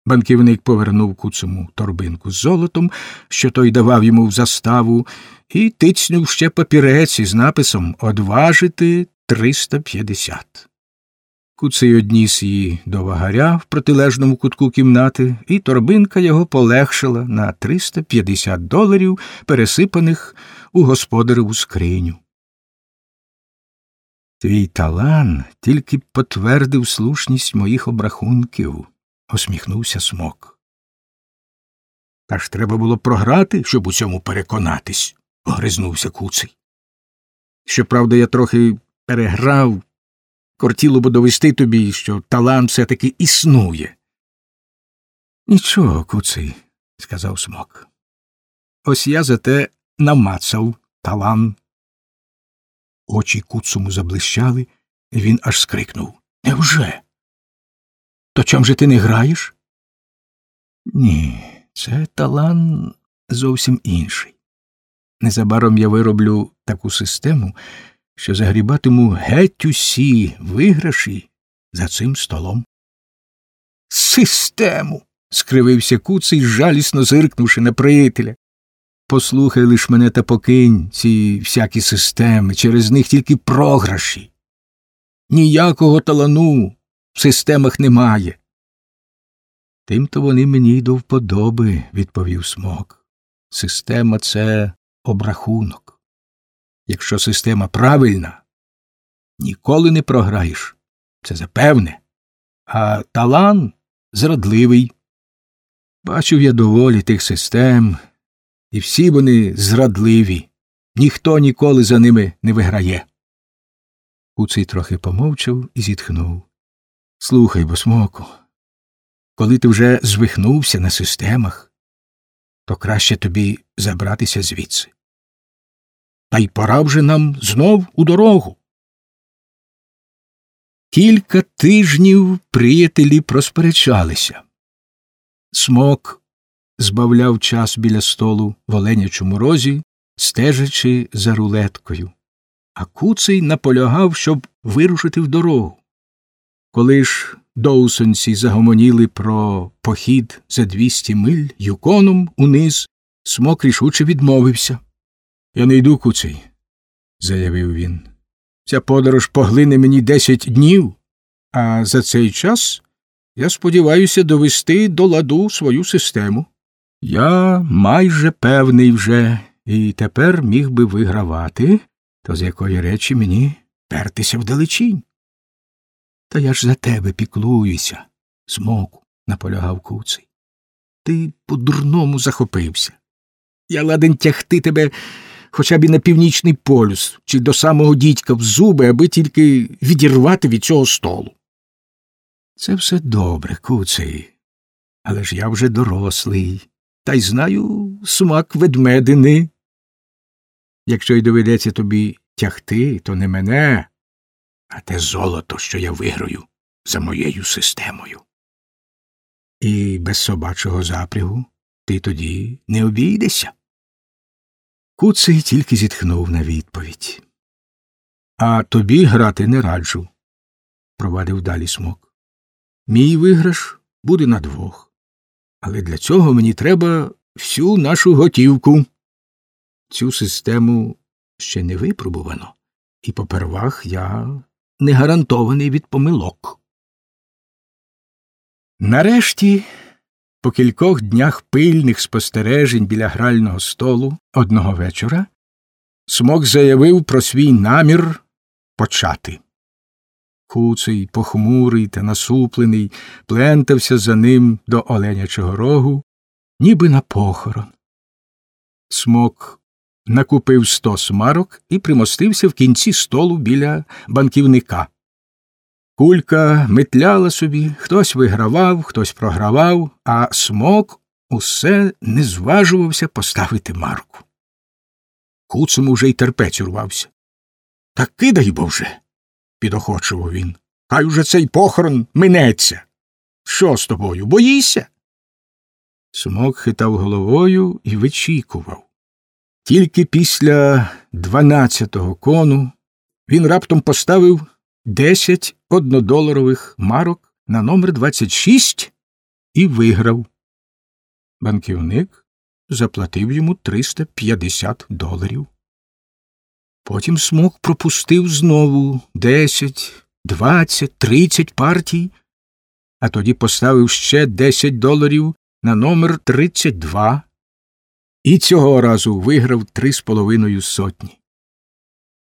Банківник повернув Куцому торбинку з золотом, що той давав йому в заставу, і тицнув ще папірець із написом «Одважити 350». Куций одніс її до вагаря в протилежному кутку кімнати, і торбинка його полегшала на $350, пересипаних у господареву скриню. «Твій талан тільки потвердив слушність моїх обрахунків», – усміхнувся Смок. «Та ж треба було програти, щоб у цьому переконатись», – огризнувся Куций. «Щоправда, я трохи переграв. Кортіло б довести тобі, що талан все-таки існує». «Нічого, Куций», – сказав Смок. «Ось я зате намацав талан». Очі Куцому заблищали, і він аж скрикнув. «Невже? То чом же ти не граєш?» «Ні, це талан зовсім інший. Незабаром я вироблю таку систему, що загрібатиму геть усі виграші за цим столом». «Систему!» – скривився Куций, жалісно зиркнувши на приятеля. «Послухай лиш мене та покинь ці всякі системи, через них тільки програші. Ніякого талану в системах немає». «Тим-то вони мені й до вподоби», – відповів Смок. «Система – це обрахунок. Якщо система правильна, ніколи не програєш, це запевне. А талан зрадливий. Бачив я доволі тих систем, і всі вони зрадливі. Ніхто ніколи за ними не виграє». Куций трохи помовчав і зітхнув. «Слухай бо, Смоку, коли ти вже звихнувся на системах, то краще тобі забратися звідси. Та й пора вже нам знов у дорогу». Кілька тижнів приятелі просперечалися. Смок збавляв час біля столу в оленячому розі, стежачи за рулеткою, а Куций наполягав, щоб вирушити в дорогу. Коли ж доусонці загомоніли про похід за 200 миль Юконом униз, Смок рішуче відмовився. «Я не йду, Куций», – заявив він. «Ця подорож поглине мені 10 днів, а за цей час я сподіваюся довести до ладу свою систему. Я майже певний вже, і тепер міг би вигравати, то з якої речі мені пертися вдалечінь». «Та я ж за тебе піклуюся, Смоку», – наполягав Куций. «Ти по-дурному захопився. Я ладен тягти тебе хоча б і на Північний полюс, чи до самого дідька в зуби, аби тільки відірвати від цього столу». «Це все добре, Куций, але ж я вже дорослий, та й знаю смак ведмедини. Якщо й доведеться тобі тягти, то не мене, а те золото, що я виграю за моєю системою. І без собачого запрягу ти тоді не обійдешся». Куций тільки зітхнув на відповідь. «А тобі грати не раджу», – провадив далі Смок. «Мій виграш буде на 2. Але для цього мені треба всю нашу готівку. Цю систему ще не випробувано, і попервах я не гарантований від помилок». Нарешті, по кількох днях пильних спостережень біля грального столу одного вечора, Смок заявив про свій намір почати. Куций, похмурий та насуплений, плентався за ним до оленячого рогу, ніби на похорон. Смок накупив 100 смарок і примостився в кінці столу біля банківника. Кулька метляла собі, хтось вигравав, хтось програвав, а Смок усе не зважувався поставити марку. Куцому вже й терпець урвався. «Та кидай бо вже!» – підохочував він. «Хай уже цей похорон минеться! Що з тобою, боїшся?» Смок хитав головою і вичікував. Тільки після 12-го кону він раптом поставив 10 однодоларових марок на номер 26 і виграв. Банківник заплатив йому $350. Потім Смок пропустив знову 10, 20, 30 партій, а тоді поставив ще $10 на номер 32 і цього разу виграв 3,5 сотні.